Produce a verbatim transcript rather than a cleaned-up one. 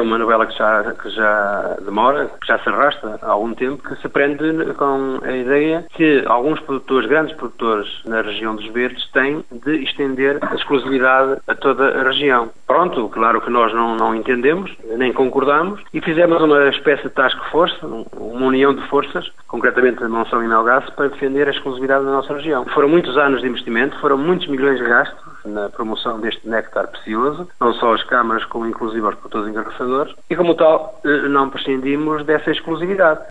É uma novela que já, que já demora, que já se arrasta há algum tempo, que se prende com a ideia que alguns produtores, grandes produtores na região dos Verdes, têm de estender a exclusividade a toda a região. Pronto, claro que nós não, não entendemos, nem concordamos, e fizemos uma espécie de task force, uma união de forças, concretamente na Monção e Melgaço, para defender a exclusividade da nossa região. Foram muitos anos de investimento, foram muitos milhões de gastos na promoção deste néctar precioso, não só as câmaras, como inclusive os produtores engarrafadores, e como tal, não prescindimos dessa exclusividade.